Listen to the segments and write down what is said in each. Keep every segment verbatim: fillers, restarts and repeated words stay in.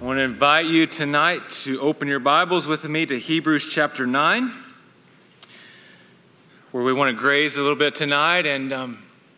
I want to invite you tonight to open your Bibles with me to Hebrews chapter nine, where we want to graze a little bit tonight, and um,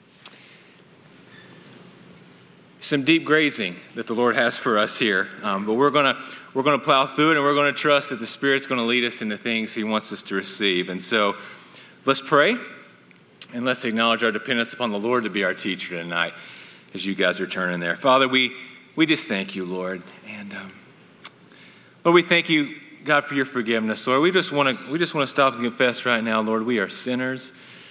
some deep grazing that the Lord has for us here. Um, but we're going to we're going to plow through it, and we're going to trust that the Spirit's going to lead us into things He wants us to receive. And so, let's pray, and let's acknowledge our dependence upon the Lord to be our teacher tonight, as you guys are turning there. Father, we we just thank you, Lord. And um, Lord, we thank you, God, for your forgiveness. Lord, we just want to we just want to stop and confess right now, Lord, we are sinners.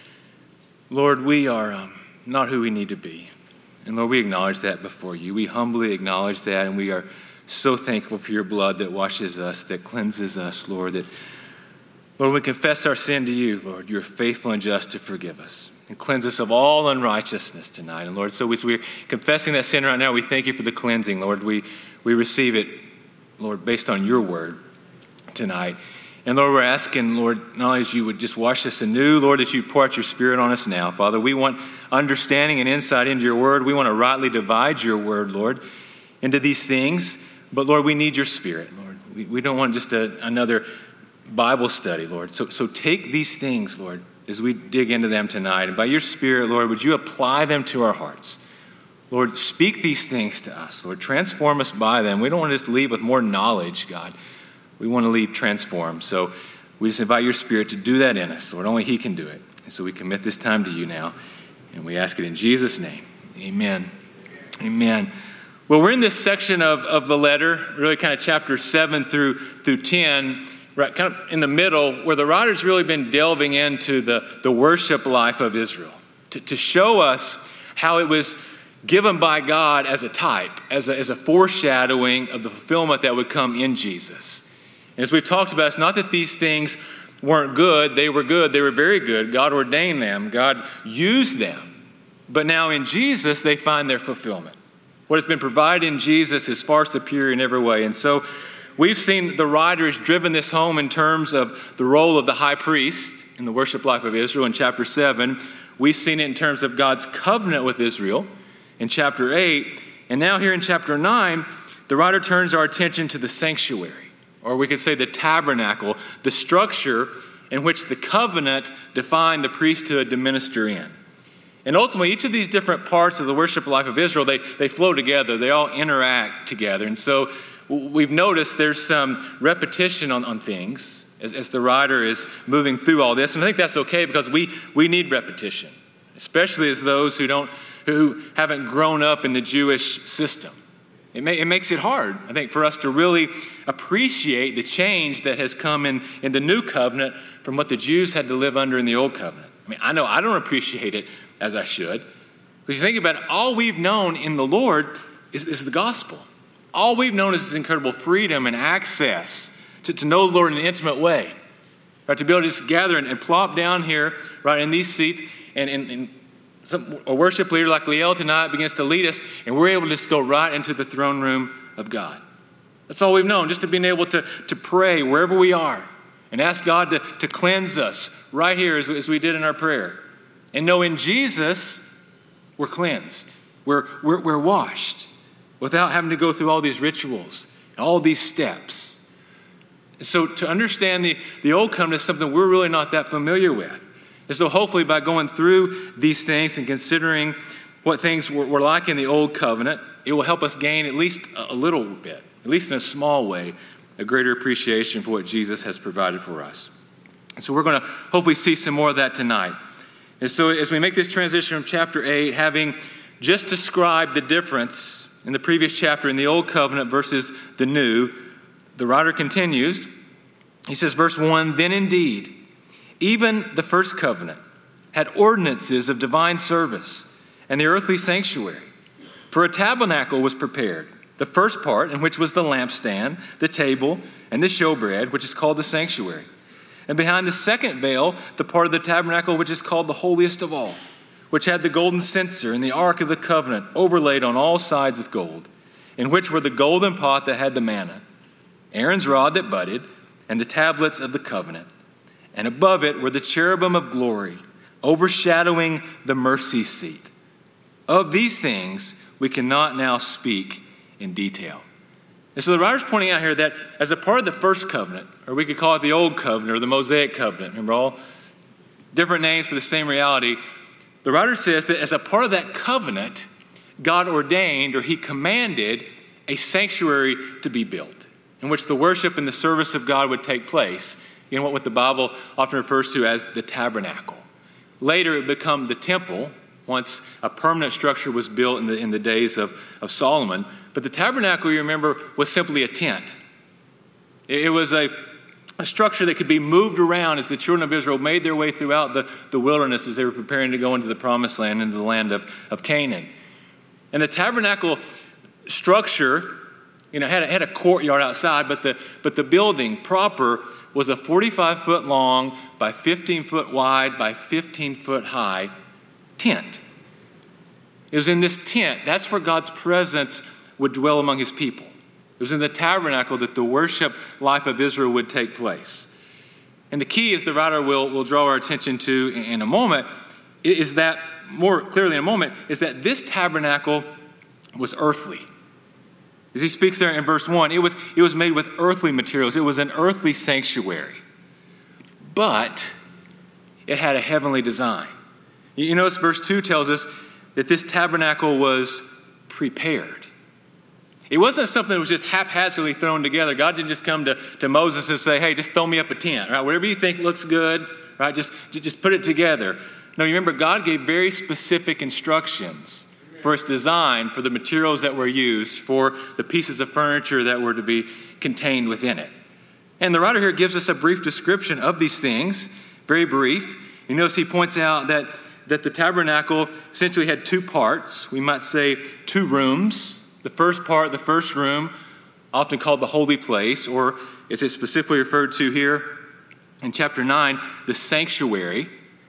Lord, we are um, not who we need to be. And Lord, we acknowledge that before you. We humbly acknowledge that, and we are so thankful for your blood that washes us, that cleanses us, Lord. That, Lord, we confess our sin to you, Lord. You're faithful and just to forgive us and cleanse us of all unrighteousness tonight. And Lord, so we, so we're confessing that sin right now. We thank you for the cleansing, Lord. We we receive it, Lord, based on your word tonight. And Lord, we're asking, Lord, not only as you would just wash us anew, Lord, that you pour out your Spirit on us now. Father, we want understanding and insight into your word. We want to rightly divide your word, Lord, into these things. But Lord, we need your Spirit, Lord. We, we don't want just a, another Bible study, Lord. So, so take these things, Lord, as we dig into them tonight. And by your Spirit, Lord, would you apply them to our hearts? Lord, speak these things to us. Lord, transform us by them. We don't want to just leave with more knowledge, God. We want to leave transformed. So we just invite your Spirit to do that in us. Lord, only He can do it. And so we commit this time to you now. And we ask it in Jesus' name. Amen. Amen. Well, we're in this section of, of the letter, really kind of chapter seven through, through ten, right, kind of in the middle, where the writer's really been delving into the, the worship life of Israel to, to show us how it was given by God as a type, as a, as a foreshadowing of the fulfillment that would come in Jesus. And as we've talked about, it's not that these things weren't good. They were good. They were very good. God ordained them. God used them. But now in Jesus, they find their fulfillment. What has been provided in Jesus is far superior in every way. And so we've seen the writer has driven this home in terms of the role of the high priest in the worship life of Israel in chapter seven. We've seen it in terms of God's covenant with Israel in chapter eight. And now here in chapter nine, the writer turns our attention to the sanctuary, or we could say the tabernacle, the structure in which the covenant defined the priesthood to minister in. And ultimately, each of these different parts of the worship life of Israel, they, they flow together. They all interact together. And so we've noticed there's some repetition on, on things as, as the writer is moving through all this. And I think that's okay because we, we need repetition, especially as those who don't who haven't grown up in the Jewish system. It, may, it makes it hard, I think, for us to really appreciate the change that has come in, in the new covenant from what the Jews had to live under in the old covenant. I mean, I know I don't appreciate it as I should. Because you think about it, all we've known in the Lord is, is the gospel. All we've known is this incredible freedom and access to, to know the Lord in an intimate way. Right, to be able to just gather and, and plop down here, right, in these seats, and, and, and some, a worship leader like Liel tonight begins to lead us, and we're able to just go right into the throne room of God. That's all we've known, just to being able to, to pray wherever we are and ask God to, to cleanse us right here as, as we did in our prayer. And know in Jesus, we're cleansed. We're, we're, we're washed without having to go through all these rituals, all these steps. So to understand the, the old covenant is something we're really not that familiar with. And so hopefully by going through these things and considering what things were, were like in the old covenant, it will help us gain at least a little bit, at least in a small way, a greater appreciation for what Jesus has provided for us. And so we're going to hopefully see some more of that tonight. And so as we make this transition from chapter eight, having just described the difference in the previous chapter in the old covenant versus the new, the writer continues. He says, verse one, then indeed, even the first covenant had ordinances of divine service and the earthly sanctuary. For a tabernacle was prepared, the first part, in which was the lampstand, the table, and the showbread, which is called the sanctuary. And behind the second veil, the part of the tabernacle which is called the holiest of all, which had the golden censer and the ark of the covenant overlaid on all sides with gold, in which were the golden pot that had the manna, Aaron's rod that budded, and the tablets of the covenant. And above it were the cherubim of glory, overshadowing the mercy seat. Of these things we cannot now speak in detail. And so the writer's pointing out here that as a part of the first covenant, or we could call it the old covenant or the Mosaic covenant, remember all different names for the same reality, the writer says that as a part of that covenant, God ordained or he commanded a sanctuary to be built in which the worship and the service of God would take place in what the Bible often refers to as the tabernacle. Later, it became the temple once a permanent structure was built in the, in the days of, of Solomon. But the tabernacle, you remember, was simply a tent. It, it was a, a structure that could be moved around as the children of Israel made their way throughout the, the wilderness as they were preparing to go into the promised land, into the land of, of Canaan. And the tabernacle structure, you know, had a, had a courtyard outside, but the, but the building proper was a forty-five foot long by fifteen foot wide by fifteen foot high tent. It was in this tent, that's where God's presence would dwell among his people. It was in the tabernacle that the worship life of Israel would take place. And the key, as the writer will, will draw our attention to in, in a moment, is that, more clearly in a moment, is that this tabernacle was earthly. As he speaks there in verse one, it was, it was made with earthly materials. It was an earthly sanctuary. But it had a heavenly design. You notice verse two tells us that this tabernacle was prepared. It wasn't something that was just haphazardly thrown together. God didn't just come to, to Moses and say, hey, just throw me up a tent, right? Whatever you think looks good, right? Just, just put it together. No, you remember God gave very specific instructions for its design, for the materials that were used, for the pieces of furniture that were to be contained within it. And the writer here gives us a brief description of these things, very brief. You notice he points out that, that the tabernacle essentially had two parts. We might say two rooms. The first part, the first room, often called the holy place, or as it's specifically referred to here in chapter nine, the sanctuary.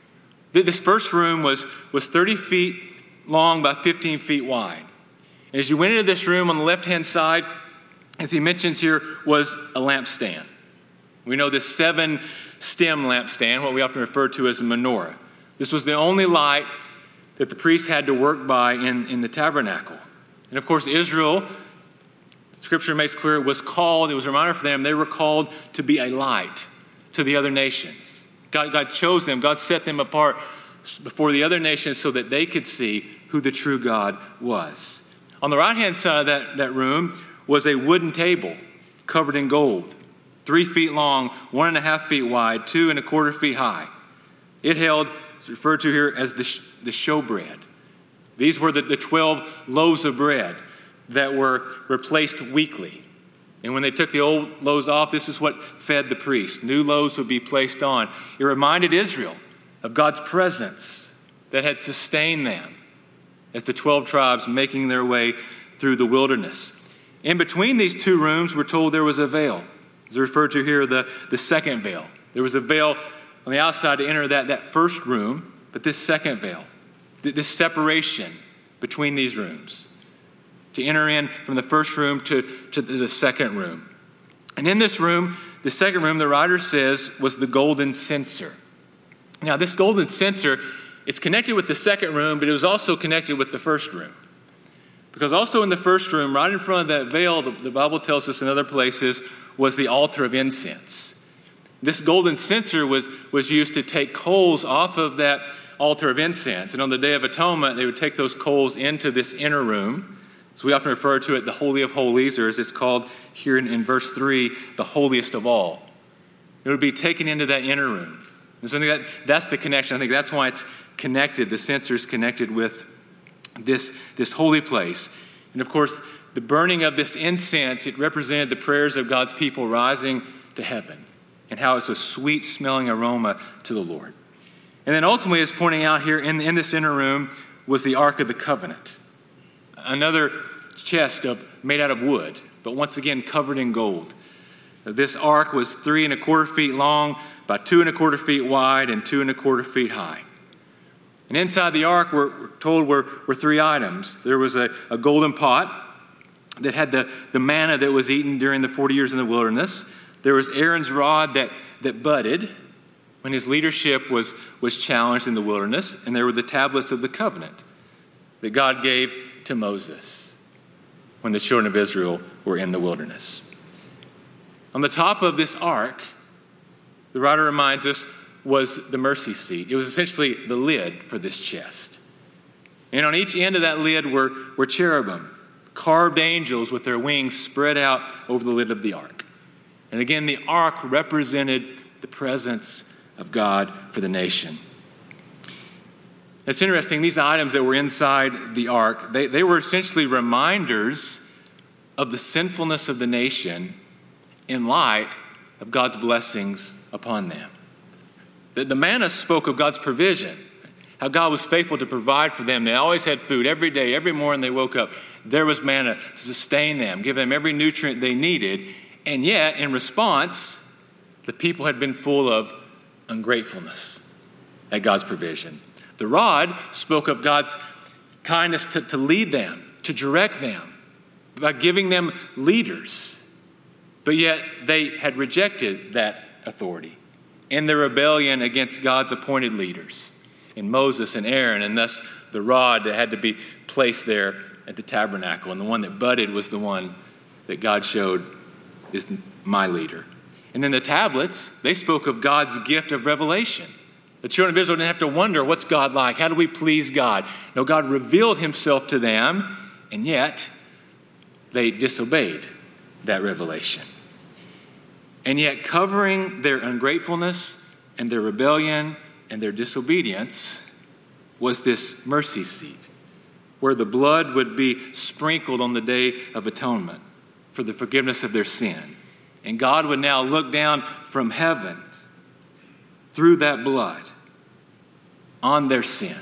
This first room was, was thirty feet long by fifteen feet wide. And as you went into this room on the left-hand side, as he mentions here, was a lampstand. We know this seven-stem lampstand, what we often refer to as a menorah. This was the only light that the priests had to work by in, in the tabernacle. And of course, Israel, Scripture makes clear, was called, it was a reminder for them, they were called to be a light to the other nations. God, God chose them, God set them apart before the other nations so that they could see who the true God was. On the right-hand side of that, that room was a wooden table covered in gold, three feet long, one and a half feet wide, two and a quarter feet high. It held, it's referred to here as the, the showbread. These were the, the twelve loaves of bread that were replaced weekly. And when they took the old loaves off, this is what fed the priests. New loaves would be placed on. It reminded Israel of God's presence that had sustained them as the twelve tribes making their way through the wilderness. In between these two rooms, we're told there was a veil. It's referred to here, the, the second veil. There was a veil on the outside to enter that, that first room, but this second veil, this separation between these rooms, to enter in from the first room to, to the second room. And in this room, the second room, the writer says, was the golden censer. Now, this golden censer, it's connected with the second room, but it was also connected with the first room. Because also in the first room, right in front of that veil, the, the Bible tells us in other places, was the altar of incense. This golden censer was, was used to take coals off of that altar of incense. And on the Day of Atonement, they would take those coals into this inner room. So we often refer to it the Holy of Holies, or as it's called here in, in verse three, the holiest of all. It would be taken into that inner room. And so I think that, that's the connection. I think that's why it's connected. The censer is connected with this, this holy place. And of course, the burning of this incense, it represented the prayers of God's people rising to heaven and how it's a sweet smelling aroma to the Lord. And then ultimately, as pointing out here in, in this inner room, was the Ark of the Covenant. Another chest of made out of wood, but once again covered in gold. This ark was three and a quarter feet long, by two and a quarter feet wide, and two and a quarter feet high. And inside the ark, we're, we're told, were, were three items. There was a, a golden pot that had the, the manna that was eaten during the forty years in the wilderness. There was Aaron's rod that, that budded when his leadership was, was challenged in the wilderness. And there were the tablets of the covenant that God gave to Moses. when the children of Israel were in the wilderness. On the top of this ark, the writer reminds us, was the mercy seat. It was essentially the lid for this chest. And on each end of that lid were, were cherubim, carved angels with their wings spread out over the lid of the ark. And again, the ark represented the presence of God for the nation. It's interesting, these items that were inside the ark, they, they were essentially reminders of the sinfulness of the nation in light of God's blessings upon them. The, the manna spoke of God's provision, how God was faithful to provide for them. They always had food every day, every morning they woke up. There was manna to sustain them, give them every nutrient they needed. And yet, in response, the people had been full of ungratefulness at God's provision. The rod spoke of God's kindness to, to lead them, to direct them, by giving them leaders. But yet they had rejected that authority in their rebellion against God's appointed leaders, in Moses and Aaron, and thus the rod that had to be placed there at the tabernacle. And the one that budded was the one that God showed is my leader. And then the tablets, they spoke of God's gift of revelation. The children of Israel didn't have to wonder, what's God like? How do we please God? No, God revealed himself to them, and yet they disobeyed that revelation. And yet covering their ungratefulness and their rebellion and their disobedience was this mercy seat, where the blood would be sprinkled on the Day of Atonement for the forgiveness of their sin. And God would now look down from heaven through that blood on their sin,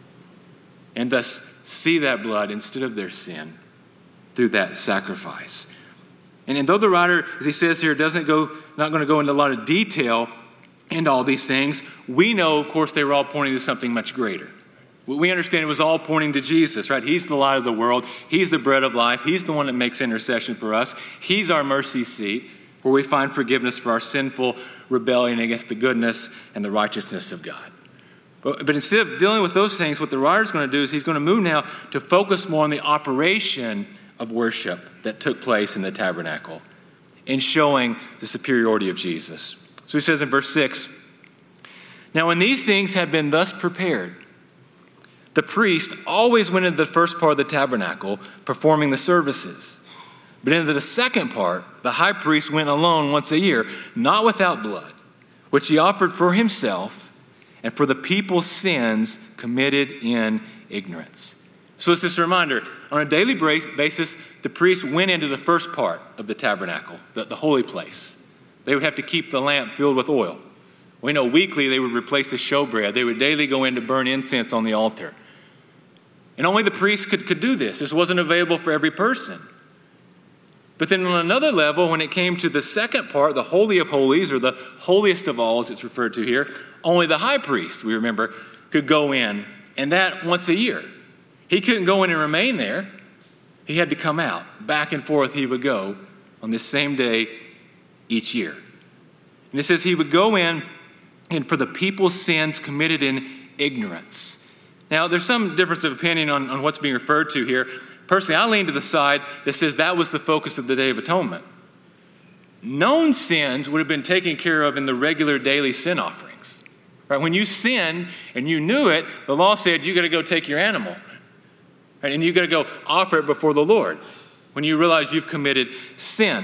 and thus see that blood instead of their sin through that sacrifice. And, and though the writer, as he says here, doesn't go, not going to go into a lot of detail into all these things, we know, of course, they were all pointing to something much greater. We understand it was all pointing to Jesus, right? He's the light of the world. He's the bread of life. He's the one that makes intercession for us. He's our mercy seat, where we find forgiveness for our sinful rebellion against the goodness and the righteousness of God. But, but instead of dealing with those things, what the writer's going to do is he's going to move now to focus more on the operation of worship that took place in the tabernacle in showing the superiority of Jesus. So he says in verse six, "Now when these things had been thus prepared, the priest always went into the first part of the tabernacle, performing the services. But into the second part, the high priest went alone once a year, not without blood, which he offered for himself and for the people's sins committed in ignorance." So it's just a reminder, on a daily basis, the priest went into the first part of the tabernacle, the, the holy place. They would have to keep the lamp filled with oil. We know weekly they would replace the showbread. They would daily go in to burn incense on the altar. And only the priest could, could do this. This wasn't available for every person. But then on another level, when it came to the second part, the Holy of Holies, or the holiest of all as it's referred to here, only the high priest, we remember, could go in, and that once a year. He couldn't go in and remain there. He had to come out. Back and forth he would go on this same day each year. And it says he would go in and for the people's sins committed in ignorance. Now, there's some difference of opinion on, on what's being referred to here. Personally, I lean to the side that says that was the focus of the Day of Atonement. Known sins would have been taken care of in the regular daily sin offerings. Right? When you sinned and you knew it, the law said you got to go take your animal. Right? And you got to go offer it before the Lord when you realize you've committed sin.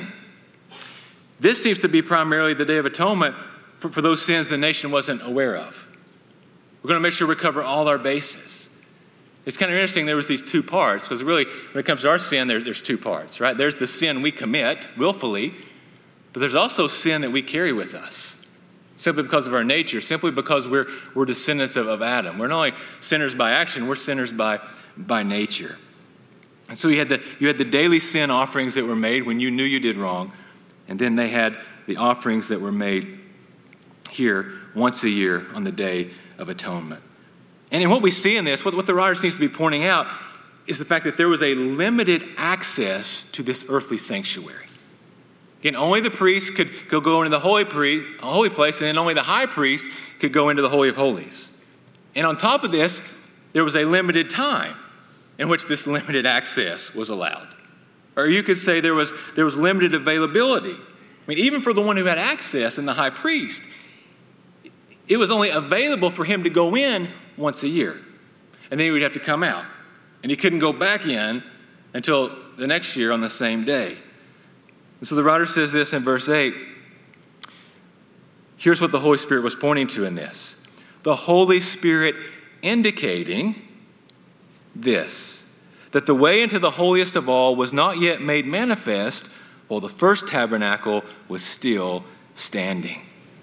This seems to be primarily the Day of Atonement for, for those sins the nation wasn't aware of. We're going to make sure we cover all our bases. It's kind of interesting there was these two parts, because really when it comes to our sin, there, there's two parts, right? There's the sin we commit willfully, but there's also sin that we carry with us, simply because of our nature, simply because we're, we're descendants of, of Adam. We're not only sinners by action, we're sinners by, by nature. And so you had, the, you had the daily sin offerings that were made when you knew you did wrong, and then they had the offerings that were made here once a year on the Day of Atonement. And in what we see in this, what, what the writer seems to be pointing out is the fact that there was a limited access to this earthly sanctuary. Again, only the priest could, could go into the holy, priest, holy place, and then only the high priest could go into the Holy of Holies. And on top of this, there was a limited time in which this limited access was allowed. Or you could say there was, there was limited availability. I mean, even for the one who had access and the high priest, it was only available for him to go in once a year. And then he would have to come out. And he couldn't go back in until the next year on the same day. And so the writer says this in verse eight. Here's what the Holy Spirit was pointing to in this. The Holy Spirit indicating this, that the way into the holiest of all was not yet made manifest while the first tabernacle was still standing.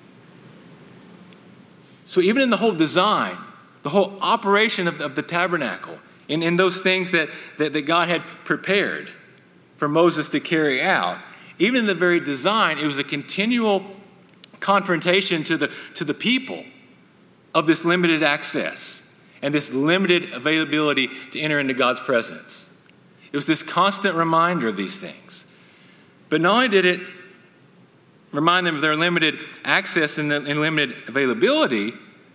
So even in the whole design, the whole operation of the, of the tabernacle, in, in those things that, that, that God had prepared for Moses to carry out, even in the very design, it was a continual confrontation to the, to the people of this limited access and this limited availability to enter into God's presence. It was this constant reminder of these things. But not only did it remind them of their limited access and, and limited availability,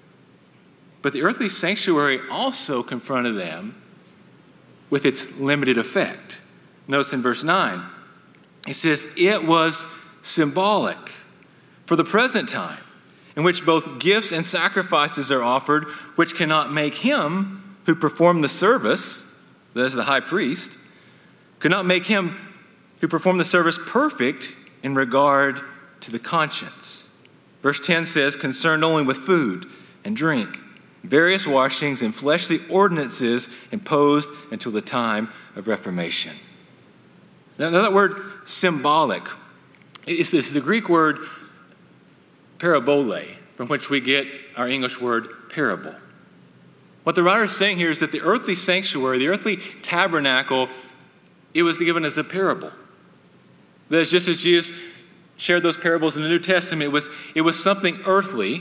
but the earthly sanctuary also confronted them with its limited effect. Notice in verse nine, it says, it was symbolic for the present time, in which both gifts and sacrifices are offered, which cannot make him who performed the service, that is the high priest, could not make him who performed the service perfect in regard to the conscience. Verse ten says, concerned only with food and drink, various washings and fleshly ordinances imposed until the time of Reformation. Now that word symbolic is this the Greek word parabole, from which we get our English word parable. What the writer is saying here is that the earthly sanctuary, the earthly tabernacle, it was given as a parable. That is, just as Jesus shared those parables in the New Testament, it was, it was something earthly,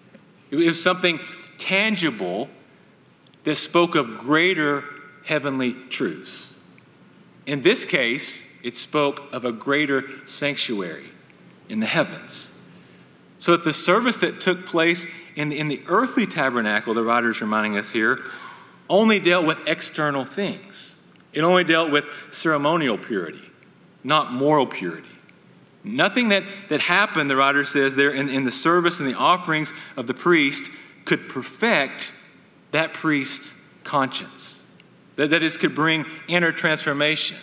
it was something tangible that spoke of greater heavenly truths. In this case, it spoke of a greater sanctuary in the heavens. So that the service that took place in the, in the earthly tabernacle, the writer is reminding us here, only dealt with external things. It only dealt with ceremonial purity, not moral purity. Nothing that, that happened, the writer says there, in, in the service and the offerings of the priest could perfect that priest's conscience. That, that is, could bring inner transformation.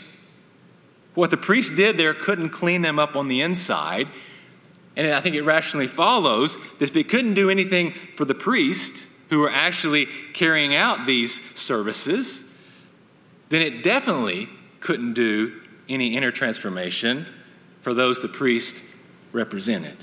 What the priest did there couldn't clean them up on the inside. And I think it rationally follows that if it couldn't do anything for the priest who were actually carrying out these services, then it definitely couldn't do any inner transformation for those the priest represented.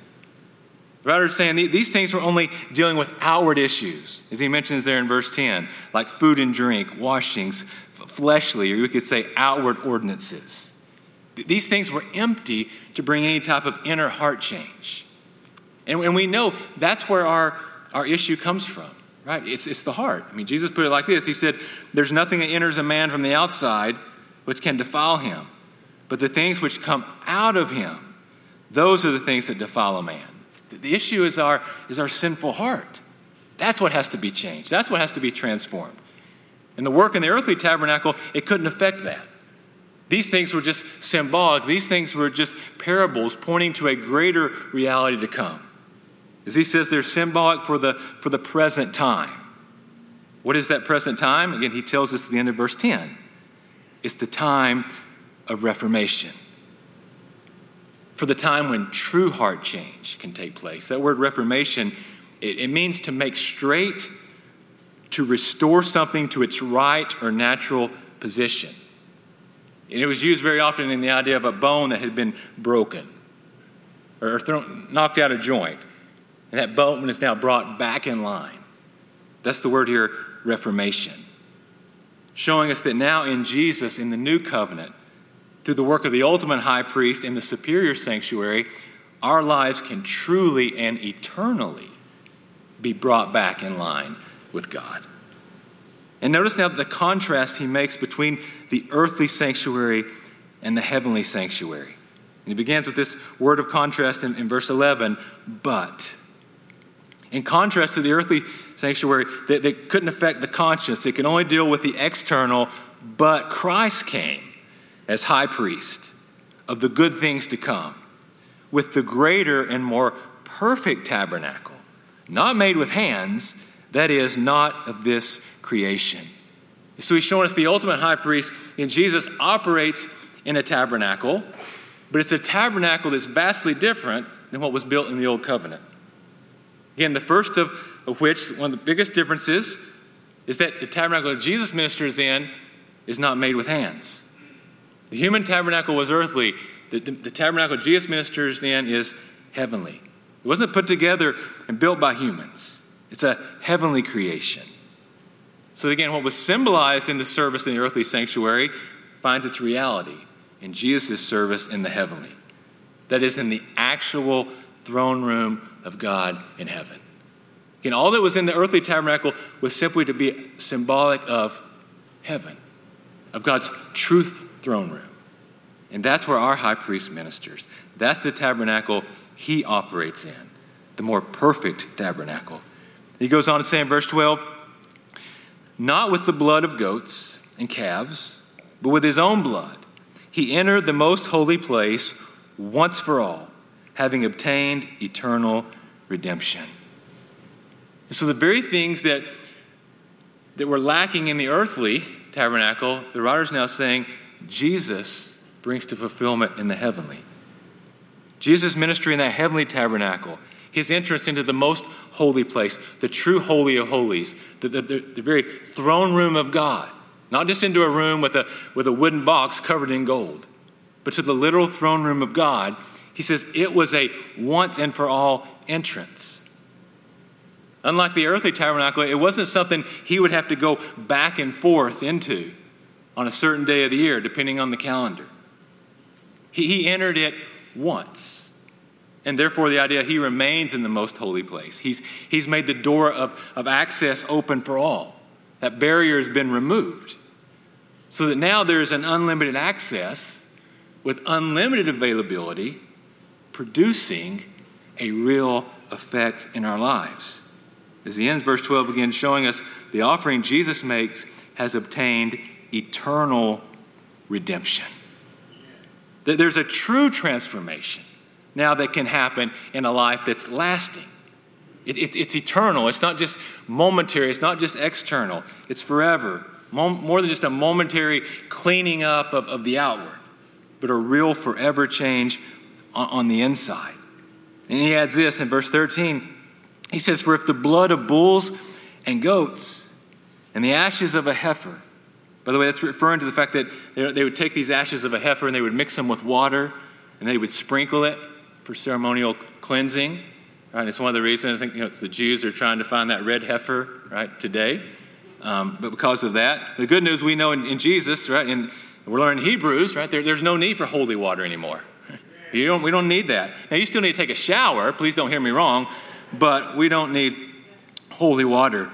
The writer is saying these things were only dealing with outward issues, as he mentions there in verse ten, like food and drink, washings, fleshly, or you could say outward ordinances. These things were empty to bring any type of inner heart change. And, and we know that's where our, our issue comes from, right? It's, it's the heart. I mean, Jesus put it like this. He said, there's nothing that enters a man from the outside which can defile him. But the things which come out of him, those are the things that defile a man. The issue is our, is our sinful heart. That's what has to be changed. That's what has to be transformed. And the work in the earthly tabernacle, it couldn't affect that. These things were just symbolic. These things were just parables pointing to a greater reality to come. As he says, they're symbolic for the, for the present time. What is that present time? Again, he tells us at the end of verse ten. It's the time of reformation. For the time when true heart change can take place. That word reformation, it, it means to make straight, to restore something to its right or natural position. And it was used very often in the idea of a bone that had been broken or thrown, knocked out of joint. And that bone is now brought back in line. That's the word here, reformation. Showing us that now in Jesus, in the new covenant, through the work of the ultimate high priest in the superior sanctuary, our lives can truly and eternally be brought back in line with God. And notice now the contrast he makes between the earthly sanctuary and the heavenly sanctuary. And he begins with this word of contrast in, in verse eleven, but. In contrast to the earthly sanctuary, that, that couldn't affect the conscience. It could only deal with the external, but Christ came as high priest of the good things to come, with the greater and more perfect tabernacle, not made with hands, that is, not of this creation. So he's showing us the ultimate high priest in Jesus operates in a tabernacle, but it's a tabernacle that's vastly different than what was built in the old covenant. Again, the first of, of which, one of the biggest differences, is that the tabernacle that Jesus ministers in is not made with hands. The human tabernacle was earthly. The, the, the tabernacle Jesus ministers in is heavenly. It wasn't put together and built by humans. It's a heavenly creation. So again, what was symbolized in the service in the earthly sanctuary finds its reality in Jesus' service in the heavenly. That is, in the actual throne room of God in heaven. Again, all that was in the earthly tabernacle was simply to be symbolic of heaven, of God's truth throne room. And that's where our high priest ministers. That's the tabernacle he operates in, the more perfect tabernacle. He goes on to say in verse twelve, not with the blood of goats and calves, but with his own blood, he entered the most holy place once for all, having obtained eternal redemption. And so the very things that, that were lacking in the earthly tabernacle, the writer's now saying Jesus brings to fulfillment in the heavenly. Jesus' ministry in that heavenly tabernacle, his entrance into the most holy place, the true holy of holies, the, the, the, the very throne room of God, not just into a room with a, with a wooden box covered in gold, but to the literal throne room of God. He says it was a once and for all entrance. Unlike the earthly tabernacle, it wasn't something he would have to go back and forth into on a certain day of the year, depending on the calendar. He, he entered it once. And therefore, the idea he remains in the most holy place. He's, he's made the door of, of access open for all. That barrier has been removed. So that now there's an unlimited access with unlimited availability, producing a real effect in our lives. As he ends verse twelve again, showing us the offering Jesus makes has obtained eternal redemption. That there's a true transformation now that can happen in a life that's lasting. It, it, it's eternal. It's not just momentary. It's not just external. It's forever. Mom, more than just a momentary cleaning up of, of the outward, but a real forever change on, on the inside. And he adds this in verse thirteen. He says, for if the blood of bulls and goats and the ashes of a heifer, by the way, that's referring to the fact that they, they would take these ashes of a heifer and they would mix them with water and they would sprinkle it for ceremonial cleansing. Right? It's one of the reasons I think you know, the Jews are trying to find that red heifer right today. Um, but because of that, the good news we know in, in Jesus, right, and we're learning Hebrews, right, there, there's no need for holy water anymore. You don't, we don't need that. Now, you still need to take a shower. Please don't hear me wrong. But we don't need holy water.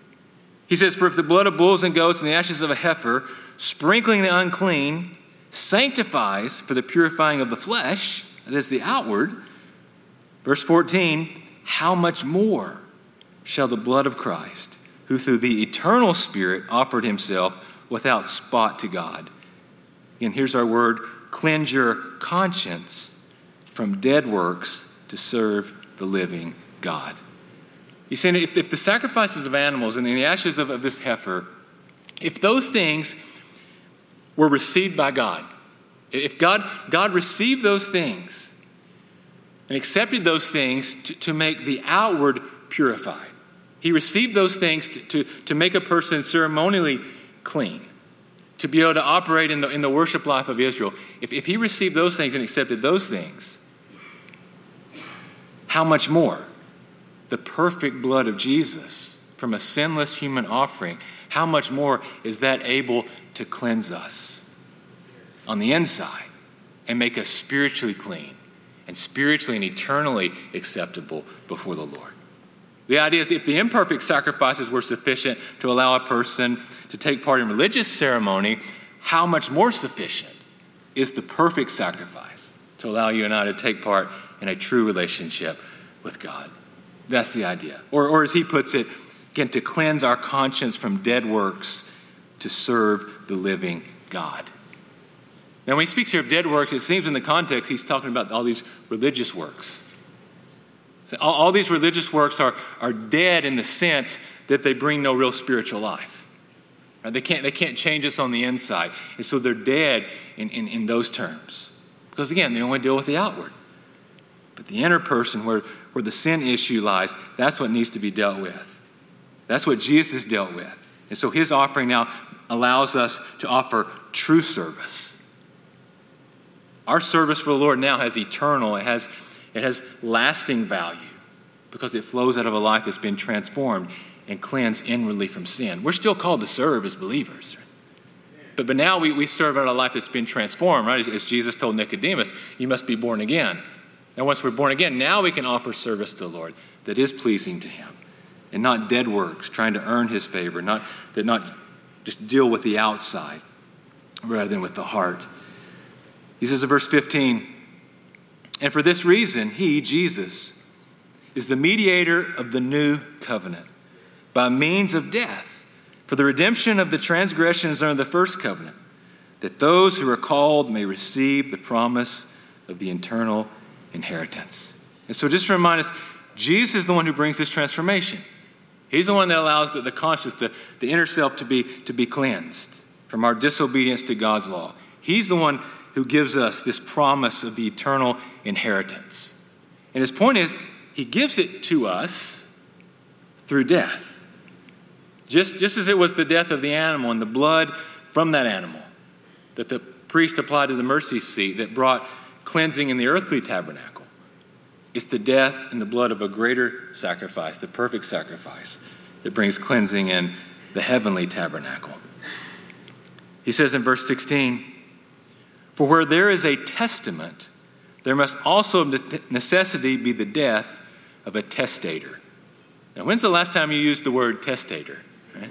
He says, for if the blood of bulls and goats and the ashes of a heifer, sprinkling the unclean, sanctifies for the purifying of the flesh, that is the outward. Verse fourteen, how much more shall the blood of Christ, who through the eternal Spirit offered himself without spot to God. Again, here's our word, cleanse your conscience from dead works to serve the living God. He's saying if, if the sacrifices of animals and the ashes of, of this heifer, if those things were received by God, if God, God received those things and accepted those things to, to make the outward purified, he received those things to, to, to make a person ceremonially clean, to be able to operate in the, in the worship life of Israel. If, if he received those things and accepted those things, how much more? The perfect blood of Jesus from a sinless human offering, how much more is that able to cleanse us on the inside and make us spiritually clean and spiritually and eternally acceptable before the Lord? The idea is if the imperfect sacrifices were sufficient to allow a person to take part in religious ceremony, how much more sufficient is the perfect sacrifice to allow you and I to take part in a true relationship with God? That's the idea. Or, or as he puts it, again, to cleanse our conscience from dead works to serve the living God. Now, when he speaks here of dead works, it seems in the context he's talking about all these religious works. So all, all these religious works are, are dead in the sense that they bring no real spiritual life. Right? They can't, they can't change us on the inside. And so they're dead in, in, in those terms. Because again, they only deal with the outward. But the inner person, where, where the sin issue lies, that's what needs to be dealt with. That's what Jesus dealt with. And so his offering now allows us to offer true service. Our service for the Lord now has eternal, it has, it has lasting value because it flows out of a life that's been transformed and cleansed inwardly from sin. We're still called to serve as believers. But, but now we, we serve out of a life that's been transformed, right? As, as Jesus told Nicodemus, you must be born again. And once we're born again, now we can offer service to the Lord that is pleasing to him and not dead works, trying to earn his favor, not that not just deal with the outside rather than with the heart. He says in verse fifteen, and for this reason, he, Jesus, is the mediator of the new covenant by means of death for the redemption of the transgressions under the first covenant, that those who are called may receive the promise of the eternal inheritance. And so just to remind us, Jesus is the one who brings this transformation. He's the one that allows the, the conscience, the, the inner self to be, to be cleansed from our disobedience to God's law. He's the one who gives us this promise of the eternal inheritance. And his point is, he gives it to us through death. Just, just as it was the death of the animal and the blood from that animal that the priest applied to the mercy seat that brought cleansing in the earthly tabernacle. It's the death and the blood of a greater sacrifice, the perfect sacrifice, that brings cleansing in the heavenly tabernacle. He says in verse sixteen, for where there is a testament, there must also of necessity be the death of a testator. Now, when's the last time you used the word testator? Right?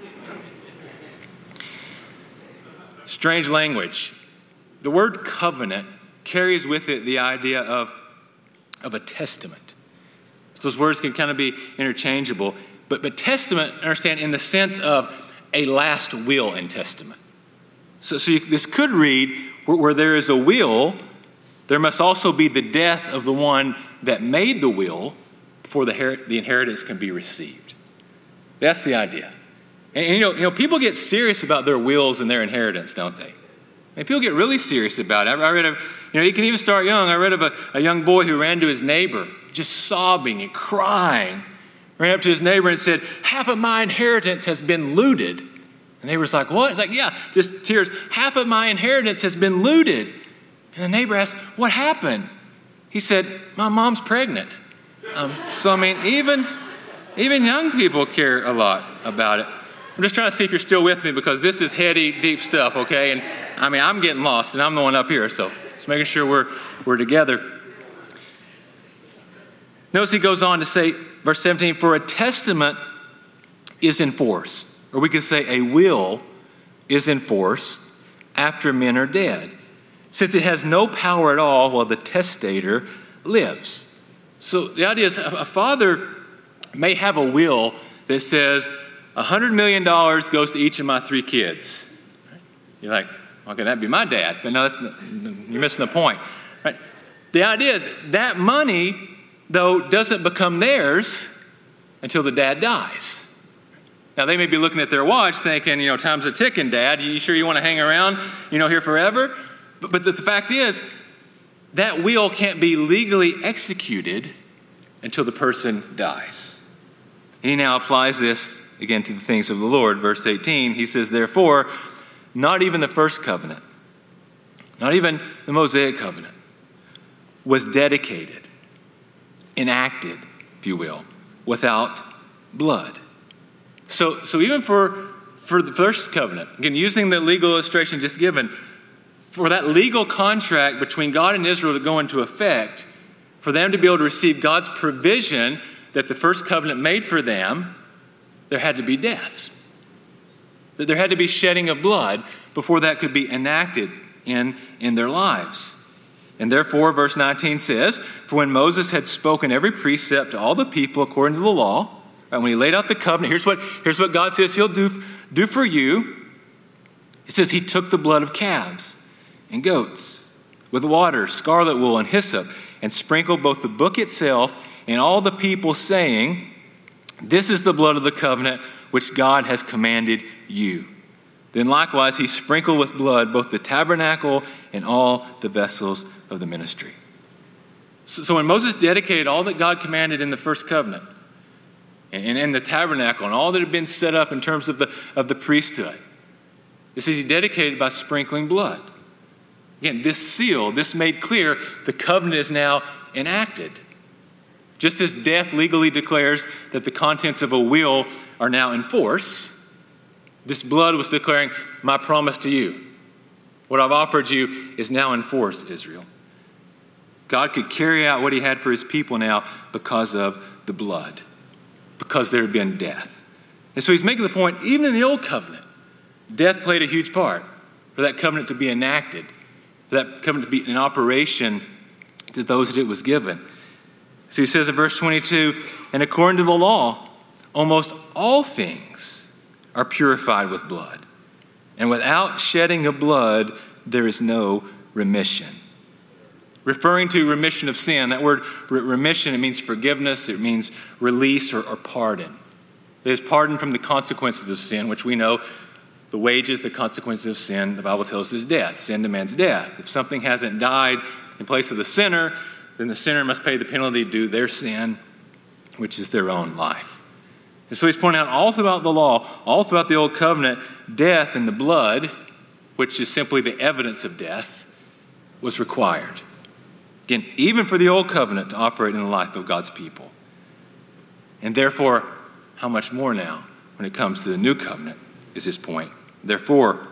Strange language. The word covenant carries with it the idea of, of a testament. So those words can kind of be interchangeable. But, but testament, understand, in the sense of a last will and testament. So, so you, this could read, where, where there is a will, there must also be the death of the one that made the will before the, her- the inheritance can be received. That's the idea. And, and you know, you know, people get serious about their wills and their inheritance, don't they? And people get really serious about it. I, I read of, you know, you can even start young. I read of a, a young boy who ran to his neighbor, just sobbing and crying. Ran up to his neighbor and said, half of my inheritance has been looted. And the neighbor's like, what? It's like, yeah, just tears. Half of my inheritance has been looted. And the neighbor asked, what happened? He said, my mom's pregnant. Um, so, I mean, even, even young people care a lot about it. I'm just trying to see if you're still with me because this is heady, deep stuff, okay? And I mean, I'm getting lost and I'm the one up here, so just making sure we're, we're together. Notice he goes on to say, verse seventeen, for a testament is enforced. Or we could say a will is enforced after men are dead, since it has no power at all while the testator lives. So the idea is a father may have a will that says one hundred million dollars goes to each of my three kids. You're like, okay, that'd be my dad. But no, that's, you're missing the point. Right? The idea is that money, though, doesn't become theirs until the dad dies. Now, they may be looking at their watch thinking, you know, time's a ticking, Dad. You sure you want to hang around, you know, here forever? But, but the, the fact is, that will can't be legally executed until the person dies. He now applies this, again, to the things of the Lord. Verse eighteen, he says, therefore, not even the first covenant, not even the Mosaic covenant, was dedicated, enacted, if you will, without blood. So, so even for, for the first covenant, again, using the legal illustration just given, for that legal contract between God and Israel to go into effect, for them to be able to receive God's provision that the first covenant made for them, there had to be death. That there had to be shedding of blood before that could be enacted in, in their lives. And therefore, verse nineteen says, for when Moses had spoken every precept to all the people according to the law, and when he laid out the covenant, here's what, here's what God says he'll do, do for you. It says he took the blood of calves and goats, with water, scarlet wool, and hyssop, and sprinkled both the book itself and all the people, saying, this is the blood of the covenant which God has commanded you. Then likewise he sprinkled with blood both the tabernacle and all the vessels of the ministry. So, so when Moses dedicated all that God commanded in the first covenant, and in the tabernacle, and all that had been set up in terms of the, of the priesthood, it says he dedicated by sprinkling blood. Again, this seal, this made clear the covenant is now enacted. Just as death legally declares that the contents of a will are now in force, this blood was declaring, my promise to you, what I've offered you is now in force, Israel. God could carry out what he had for his people now because of the blood, because there had been death. And so he's making the point, even in the old covenant, death played a huge part for that covenant to be enacted, for that covenant to be in operation to those that it was given. So he says in verse twenty-two, and according to the law, almost all things are purified with blood. And without shedding of blood, there is no remission. Referring to remission of sin, that word remission, it means forgiveness, it means release or, or pardon. It is pardon from the consequences of sin, which we know the wages, the consequences of sin, the Bible tells us is death. Sin demands death. If something hasn't died in place of the sinner, then the sinner must pay the penalty due their sin, which is their own life. And so he's pointing out all throughout the law, all throughout the old covenant, death and the blood, which is simply the evidence of death, was required. Again, even for the old covenant to operate in the life of God's people. And therefore, how much more now when it comes to the new covenant is his point. Therefore,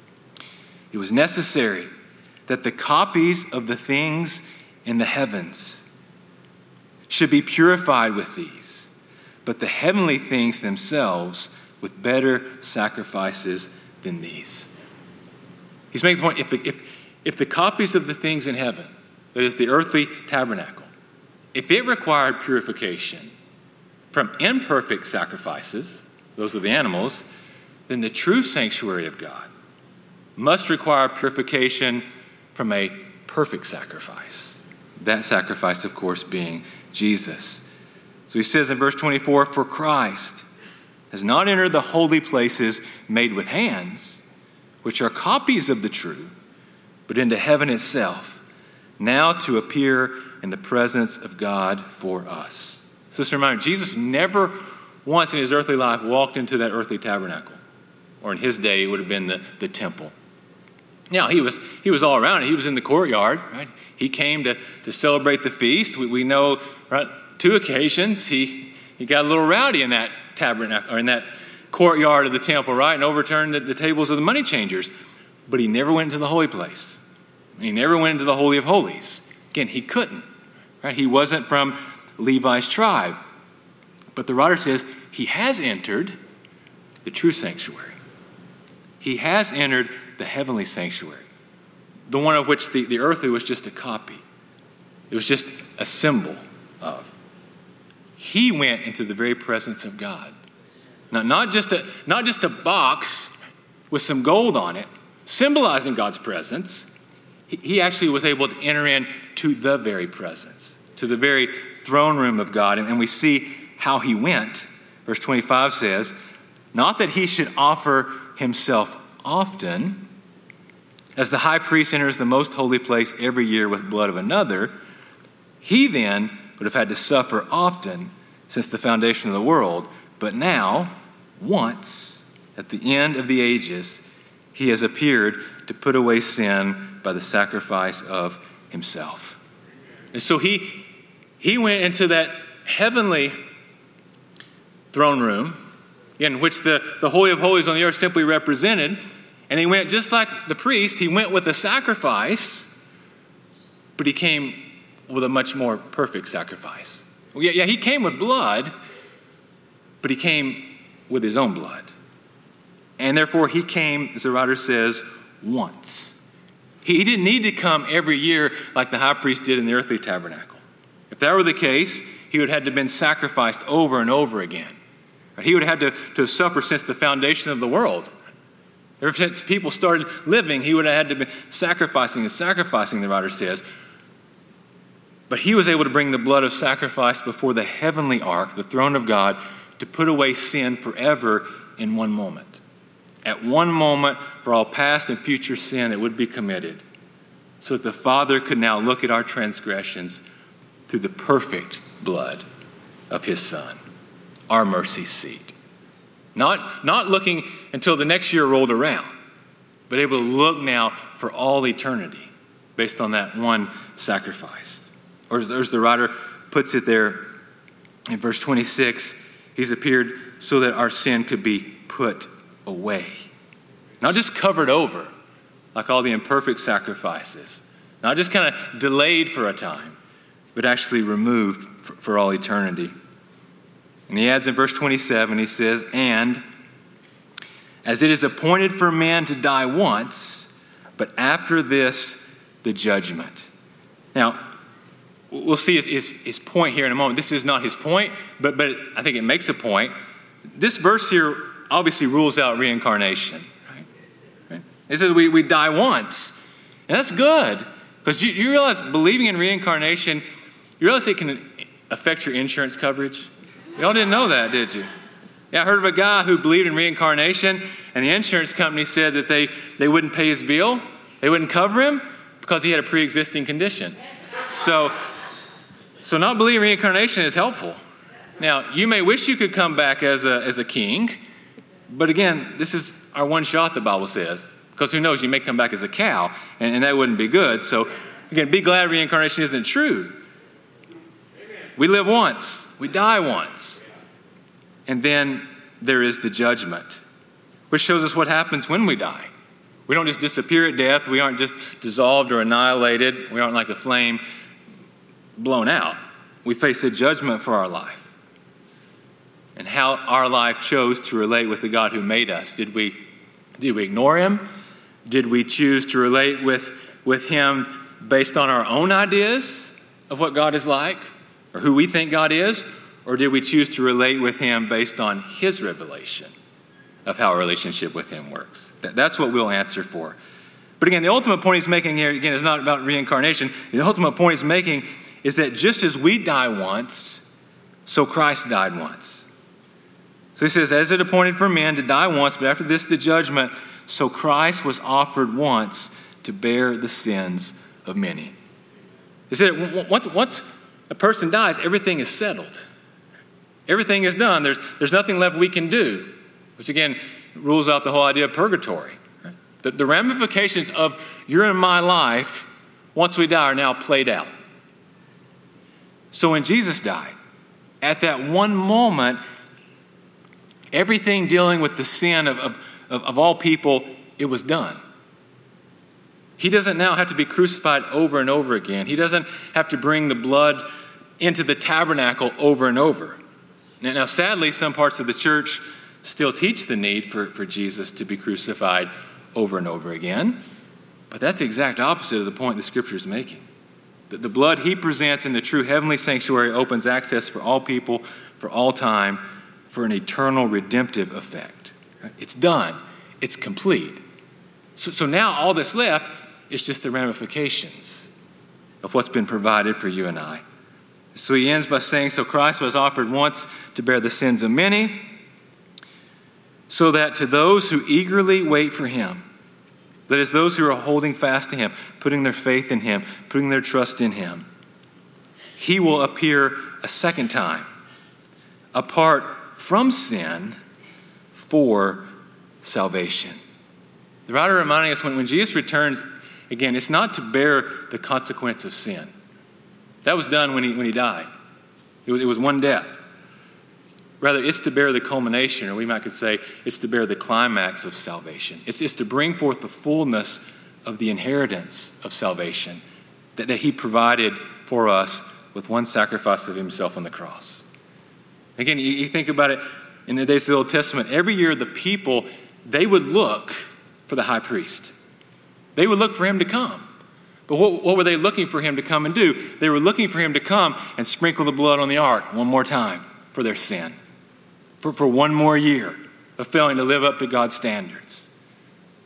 it was necessary that the copies of the things in the heavens should be purified with these, but the heavenly things themselves with better sacrifices than these. He's making the point, if the, if, if the copies of the things in heaven, that is the earthly tabernacle, if it required purification from imperfect sacrifices, those are the animals, then the true sanctuary of God must require purification from a perfect sacrifice. That sacrifice, of course, being Jesus. So he says in verse twenty-four, for Christ has not entered the holy places made with hands, which are copies of the true, but into heaven itself, now to appear in the presence of God for us. So just a reminder, Jesus never once in his earthly life walked into that earthly tabernacle. Or in his day, it would have been the, the temple. Now, he was he was all around it. He was in the courtyard, right? He came to, to celebrate the feast. We, we know, right, two occasions he, he got a little rowdy in that tabernacle, or in that courtyard of the temple, right? And overturned the, the tables of the money changers. But he never went into the holy place. He never went into the Holy of Holies. Again, he couldn't, right? He wasn't from Levi's tribe. But the writer says he has entered the true sanctuary. He has entered the heavenly sanctuary, the one of which the, the earthly was just a copy. It was just a symbol of. He went into the very presence of God. Now, not just a, not just a box with some gold on it, symbolizing God's presence. He, he actually was able to enter into the very presence, to the very throne room of God. And, and we see how he went. Verse twenty-five says, not that he should offer himself often, as the high priest enters the most holy place every year with blood of another. He then would have had to suffer often since the foundation of the world. But now, once, at the end of the ages, he has appeared to put away sin by the sacrifice of himself. And so he, he went into that heavenly throne room, in which the, the Holy of Holies on the earth simply represented. And he went just like the priest, he went with a sacrifice, but he came with a much more perfect sacrifice. Well, yeah, yeah, he came with blood, but he came with his own blood. And therefore he came, as the writer says, once. He didn't need to come every year like the high priest did in the earthly tabernacle. If that were the case, he would have had to have been sacrificed over and over again. He would have had to, to suffer since the foundation of the world. Ever since people started living, he would have had to be sacrificing and sacrificing, the writer says. But he was able to bring the blood of sacrifice before the heavenly ark, the throne of God, to put away sin forever in one moment. At one moment, for all past and future sin that would be committed, so that the Father could now look at our transgressions through the perfect blood of his Son, our mercy seat. Not, not looking until the next year rolled around, but able to look now for all eternity based on that one sacrifice. Or as, as the writer puts it there in verse twenty-six, he's appeared so that our sin could be put away. Not just covered over, like all the imperfect sacrifices. Not just kind of delayed for a time, but actually removed for, for all eternity. And he adds in verse twenty-seven, he says, and as it is appointed for man to die once, but after this, the judgment. Now, we'll see his, his, his point here in a moment. This is not his point, but, but I think it makes a point. This verse here obviously rules out reincarnation. Right? Right? It says we, we die once. And that's good, because you, you realize believing in reincarnation, you realize it can affect your insurance coverage? Y'all didn't know that, did you? Yeah, I heard of a guy who believed in reincarnation, and the insurance company said that they, they wouldn't pay his bill, they wouldn't cover him, because he had a pre-existing condition. So, so not believing in reincarnation is helpful. Now, you may wish you could come back as a, as a king, but again, this is our one shot, the Bible says, because who knows, you may come back as a cow, and, and that wouldn't be good. So, again, be glad reincarnation isn't true. We live once, we die once, and then there is the judgment, which shows us what happens when we die. We don't just disappear at death. We aren't just dissolved or annihilated. We aren't like a flame blown out. We face a judgment for our life and how our life chose to relate with the God who made us. Did we, did we ignore him? Did we choose to relate with, with him based on our own ideas of what God is like or who we think God is? Or did we choose to relate with him based on his revelation of how a relationship with him works? That, that's what we'll answer for. But again, the ultimate point he's making here, again, is not about reincarnation. The ultimate point he's making is that just as we die once, so Christ died once. So he says, as it appointed for men to die once, but after this the judgment, so Christ was offered once to bear the sins of many. He said, once, once a person dies, everything is settled. Everything is done. There's, there's nothing left we can do, which again rules out the whole idea of purgatory. Right? The, the ramifications of your and my life, once we die, are now played out. So when Jesus died, at that one moment, everything dealing with the sin of, of, of, of all people, it was done. He doesn't now have to be crucified over and over again. He doesn't have to bring the blood into the tabernacle over and over. Now, now sadly, some parts of the church still teach the need for, for Jesus to be crucified over and over again. But that's the exact opposite of the point the Scripture is making. The, the blood he presents in the true heavenly sanctuary opens access for all people, for all time, for an eternal redemptive effect. It's done. It's complete. So, so now all that's left is just the ramifications of what's been provided for you and I. So he ends by saying, so Christ was offered once to bear the sins of many, so that to those who eagerly wait for him, that is, those who are holding fast to him, putting their faith in him, putting their trust in him, he will appear a second time, apart from sin, for salvation. The writer reminding us when, when Jesus returns, again, it's not to bear the consequence of sin. That was done when he, when he died. It was, it was one death. Rather, it's to bear the culmination, or we might could say it's to bear the climax of salvation. It's, it's to bring forth the fullness of the inheritance of salvation that, that he provided for us with one sacrifice of himself on the cross. Again, you, you think about it in the days of the Old Testament, every year the people, they would look for the high priest. They would look for him to come. But what, what were they looking for him to come and do? They were looking for him to come and sprinkle the blood on the ark one more time for their sin. For, for one more year of failing to live up to God's standards.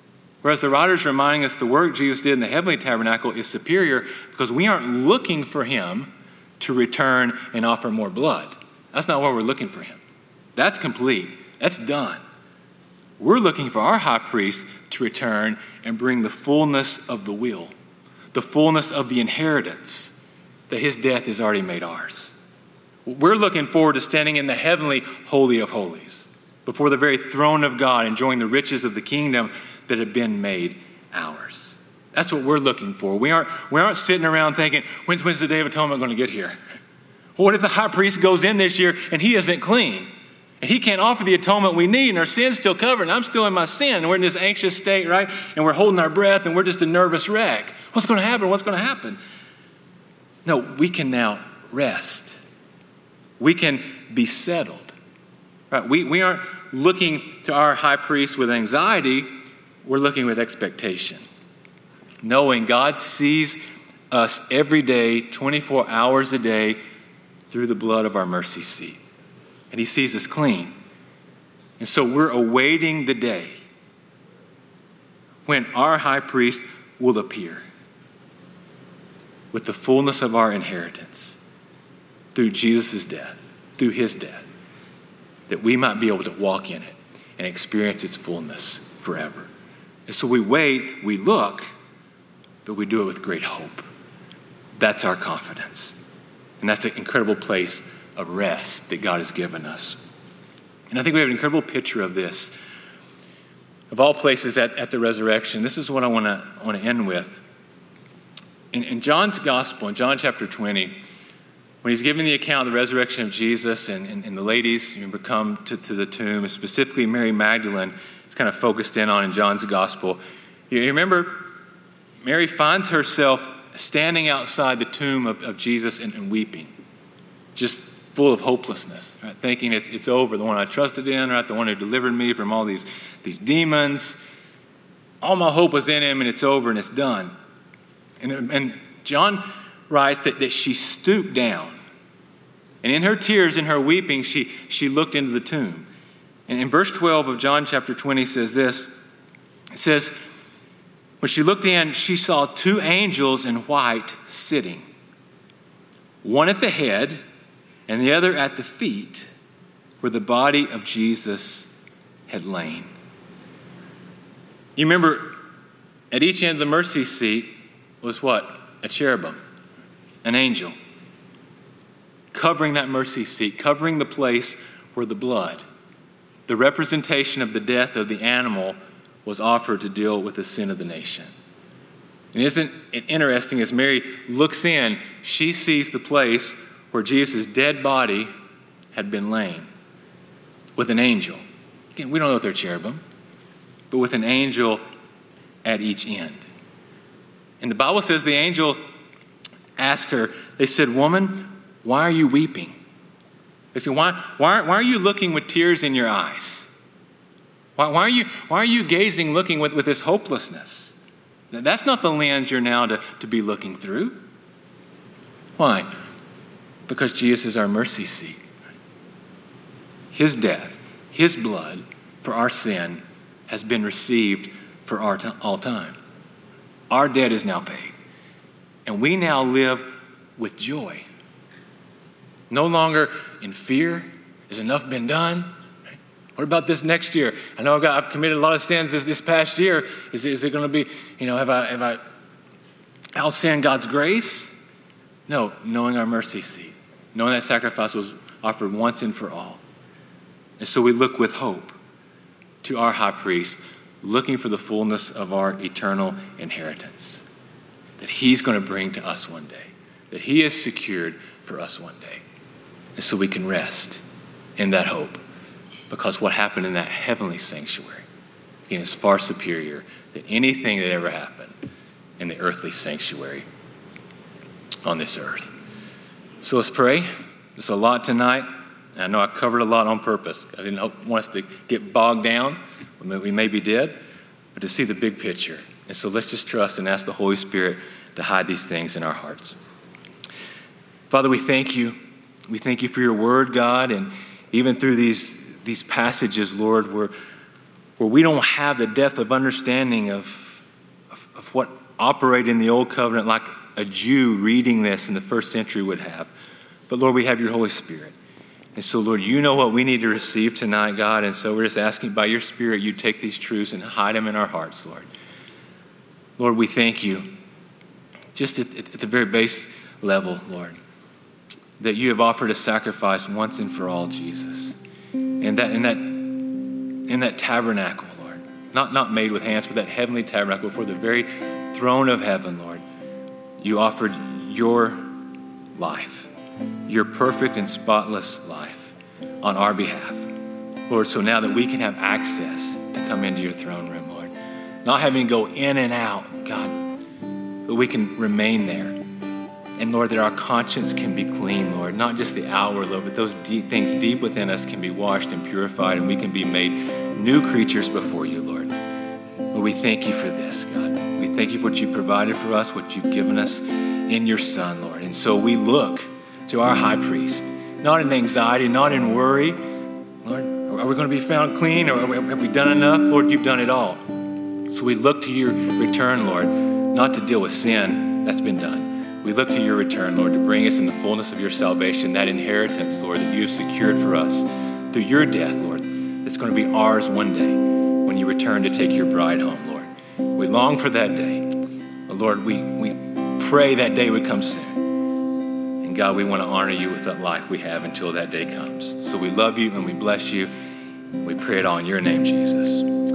Whereas the writer's reminding us the work Jesus did in the heavenly tabernacle is superior because we aren't looking for him to return and offer more blood. That's not why we're looking for him. That's complete. That's done. We're looking for our high priest to return and bring the fullness of the will, the fullness of the inheritance that his death has already made ours. We're looking forward to standing in the heavenly Holy of Holies before the very throne of God, enjoying the riches of the kingdom that have been made ours. That's what we're looking for. We aren't, we aren't sitting around thinking, when's, when's the Day of Atonement going to get here? Well, what if the high priest goes in this year and he isn't clean? And he can't offer the atonement we need, and our sin's still covered, and I'm still in my sin, and we're in this anxious state, right? And we're holding our breath, and we're just a nervous wreck. What's going to happen? What's going to happen? No, we can now rest. We can be settled. Right? We, we aren't looking to our high priest with anxiety. We're looking with expectation, knowing God sees us every day, twenty-four hours a day, through the blood of our mercy seat. And he sees us clean. And so we're awaiting the day when our high priest will appear with the fullness of our inheritance through Jesus' death, through his death, that we might be able to walk in it and experience its fullness forever. And so we wait, we look, but we do it with great hope. That's our confidence. And that's an incredible place of rest that God has given us. And I think we have an incredible picture of this. Of all places at, at the resurrection, this is what I want to want to end with. In, in John's gospel, in John chapter twenty, when he's giving the account of the resurrection of Jesus, and, and, and the ladies, you remember, come to, to the tomb, and specifically Mary Magdalene is kind of focused in on in John's gospel. You remember, Mary finds herself standing outside the tomb of, of Jesus and, and weeping, just full of hopelessness, right? Thinking it's, it's over, the one I trusted in, right? The one who delivered me from all these, these demons. All my hope was in him, and it's over, and it's done. And, and John writes that, that she stooped down, and in her tears, in her weeping, she, she looked into the tomb. And in verse twelve of John chapter twenty says this, it says, when she looked in, she saw two angels in white sitting, one at the head and the other at the feet, where the body of Jesus had lain. You remember, at each end of the mercy seat was what? A cherubim, an angel, covering that mercy seat, covering the place where the blood, the representation of the death of the animal, was offered to deal with the sin of the nation. And isn't it interesting, as Mary looks in, she sees the place where Jesus' dead body had been laid with an angel. Again, we don't know if they're cherubim, but with an angel at each end. And the Bible says the angel asked her, they said, "Woman, why are you weeping?" They said, why, why, why are you looking with tears in your eyes? Why, why, are, you, why are you gazing, looking with, with this hopelessness? That's not the lens you're now to, to be looking through. Why? Because Jesus is our mercy seat. His death, his blood for our sin has been received for our t- all time. Our debt is now paid. And we now live with joy. No longer in fear. Has enough been done? What about this next year? I know I've, got, I've committed a lot of sins this, this past year. Is, is it going to be, you know, have I, have I outsinned God's grace? No, knowing our mercy seat. Knowing that sacrifice was offered once and for all. And so we look with hope to our high priest, looking for the fullness of our eternal inheritance that he's going to bring to us one day, that he has secured for us one day. And so we can rest in that hope, because what happened in that heavenly sanctuary, again, is far superior than anything that ever happened in the earthly sanctuary on this earth. So let's pray. There's a lot tonight. I know I covered a lot on purpose. I didn't hope, want us to get bogged down. We maybe did, but to see the big picture. And so let's just trust and ask the Holy Spirit to hide these things in our hearts. Father, we thank you. We thank you for your word, God, and even through these, these passages, Lord, we're, where we don't have the depth of understanding of, of, of what operated in the old covenant like a Jew reading this in the first century would have. But Lord, we have your Holy Spirit. And so, Lord, you know what we need to receive tonight, God. And so we're just asking by your Spirit, you take these truths and hide them in our hearts, Lord. Lord, we thank you, just at, at the very base level, Lord, that you have offered a sacrifice once and for all, Jesus. And that in that in that tabernacle, Lord, not, not made with hands, but that heavenly tabernacle before the very throne of heaven, Lord, you offered your life, your perfect and spotless life on our behalf. Lord, so now that we can have access to come into your throne room, Lord, not having to go in and out, God, but we can remain there. And Lord, that our conscience can be clean, Lord, not just the outward, Lord, but those deep things deep within us can be washed and purified, and we can be made new creatures before you, Lord. Lord, we thank you for this, God. We thank you for what you provided for us, what you've given us in your Son, Lord. And so we look to our high priest, not in anxiety, not in worry. Lord, are we going to be found clean, or have we done enough? Lord, you've done it all. So we look to your return, Lord, not to deal with sin. That's been done. We look to your return, Lord, to bring us in the fullness of your salvation, that inheritance, Lord, that you have secured for us through your death, Lord, that's going to be ours one day when you return to take your bride home, Lord. We long for that day. But Lord, we, we pray that day would come soon. And God, we want to honor you with that life we have until that day comes. So we love you and we bless you. We pray it all in your name, Jesus.